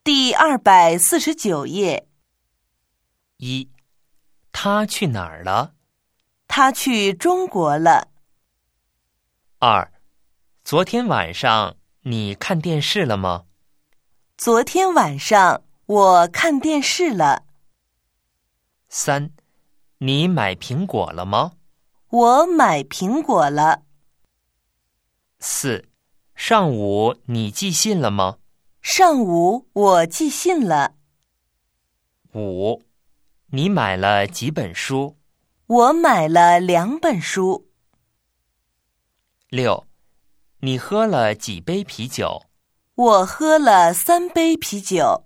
第249页。 1. 他去哪儿了？ 他去中国了。 2. 昨天晚上你看电视了吗？ 昨天晚上我看电视了。 3. 你买苹果了吗？ 我买苹果了。 4. 上午你寄信了吗？ 上午我寄信了。 5. 你买了几本书？ 我买了2本书。 6. 你喝了几杯啤酒？ 我喝了3杯啤酒。